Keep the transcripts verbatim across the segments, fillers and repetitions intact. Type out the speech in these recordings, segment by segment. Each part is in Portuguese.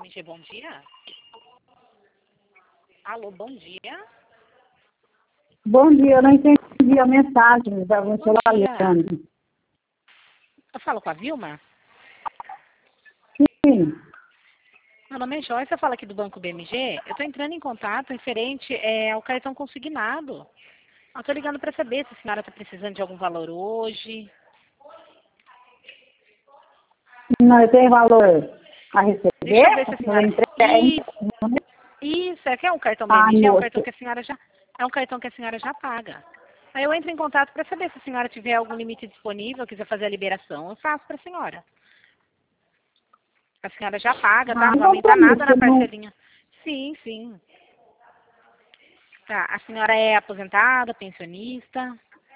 M G, bom dia. Alô, bom dia. Bom dia, eu não entendi a mensagem da Bom celular dia. ligando. Eu falo com a Vilma? Sim. Meu nome é Joyce, eu falo aqui do Banco B M G. Eu estou entrando em contato referente é, ao cartão consignado. Eu estou ligando para saber se a senhora está precisando de algum valor hoje. Não, eu tenho valor a receber? Deixa eu ver se a Eu senhora... entrei- Isso, isso. É que é um cartão Ah, B M G, é um moça. cartão que a senhora já... É um cartão que a senhora já paga. Aí eu entro em contato para saber se a senhora tiver algum limite disponível, quiser fazer a liberação, eu faço para a senhora. A senhora já paga, tá? Ah, Não vai não aumentar por isso, nada na eu não, parcelinha. Sim, sim. Tá. A senhora é aposentada, pensionista?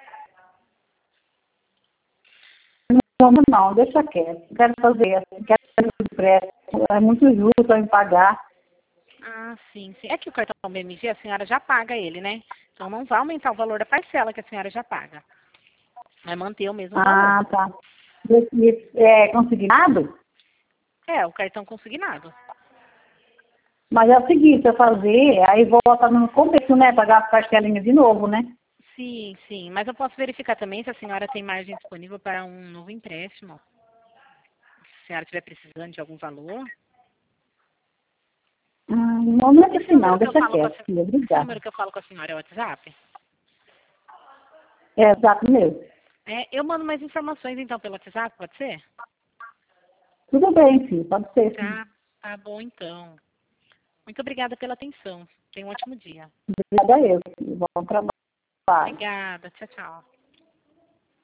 não, não, deixa quieto. Quero fazer, quero fazer o empréstimo. É muito justo eu me pagar. Ah, sim, sim. É que o cartão B M G a senhora já paga ele, né? Então não vai aumentar o valor da parcela que a senhora já paga. Vai manter o mesmo valor. Ah, tá. Esse, é consignado? É, o cartão consignado. Mas é o seguinte, eu fazer, aí volta no começo, né? Pagar as parcelinhas de novo, né? Sim, sim. Mas eu posso verificar também se a senhora tem margem disponível para um novo empréstimo. Se a senhora estiver precisando de algum valor. Ah, não, não é Esse assim não, número que eu deixa falo com a, quieto, sen- filha. esse Obrigada. número que eu falo com a senhora é o WhatsApp? É exato mesmo. É, eu mando mais informações então pelo WhatsApp, pode ser? Tudo bem, filho, pode ser, sim. Tá, tá bom então. Muito obrigada pela atenção. Tenha um ótimo dia. Obrigada a eu, filho. Bom trabalho. Obrigada. Tchau, tchau.